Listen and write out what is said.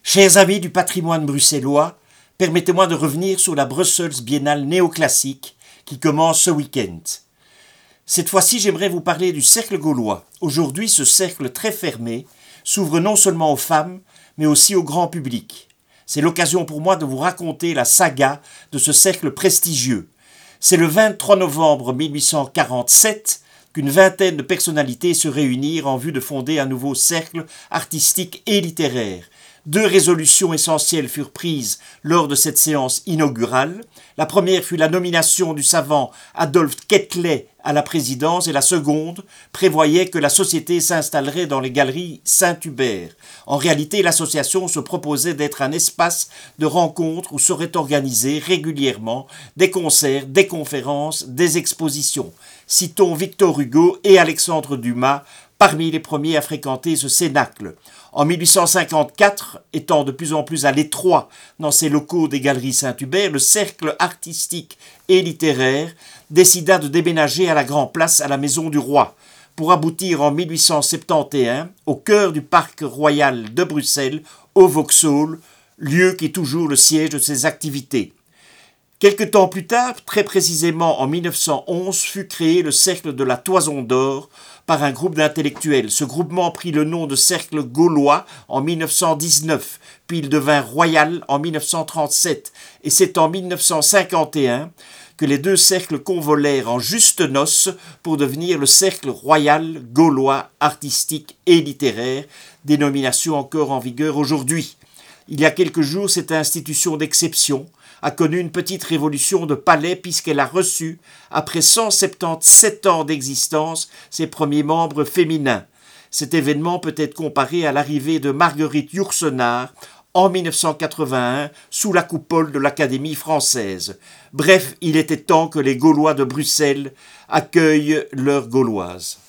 Chers amis du patrimoine bruxellois, permettez-moi de revenir sur la Brussels Biennale néoclassique qui commence ce week-end. Cette fois-ci, j'aimerais vous parler du cercle gaulois. Aujourd'hui, ce cercle très fermé s'ouvre non seulement aux femmes, mais aussi au grand public. C'est l'occasion pour moi de vous raconter la saga de ce cercle prestigieux. C'est le 23 novembre 1847 qu'une vingtaine de personnalités se réunirent en vue de fonder un nouveau cercle artistique et littéraire. Deux résolutions essentielles furent prises lors de cette séance inaugurale. La première fut la nomination du savant Adolphe Quetelet à la présidence et la seconde prévoyait que la société s'installerait dans les galeries Saint-Hubert. En réalité, l'association se proposait d'être un espace de rencontre où seraient organisés régulièrement des concerts, des conférences, des expositions. Citons Victor Hugo et Alexandre Dumas parmi les premiers à fréquenter ce cénacle. En 1854, étant de plus en plus à l'étroit dans ses locaux des Galeries Saint-Hubert, le cercle artistique et littéraire décida de déménager à la Grand Place à la Maison du Roi, pour aboutir en 1871 au cœur du Parc Royal de Bruxelles, au Vauxhall, lieu qui est toujours le siège de ses activités. Quelque temps plus tard, très précisément en 1911, fut créé le Cercle de la Toison d'Or par un groupe d'intellectuels. Ce groupement prit le nom de Cercle Gaulois en 1919, puis il devint Royal en 1937, et c'est en 1951 que les deux cercles convolèrent en juste noces pour devenir le Cercle Royal Gaulois artistique et littéraire, dénomination encore en vigueur aujourd'hui. Il y a quelques jours, cette institution d'exception a connu une petite révolution de palais puisqu'elle a reçu, après 177 ans d'existence, ses premiers membres féminins. Cet événement peut être comparé à l'arrivée de Marguerite Yourcenar en 1981 sous la coupole de l'Académie française. Bref, il était temps que les Gaulois de Bruxelles accueillent leurs Gauloises.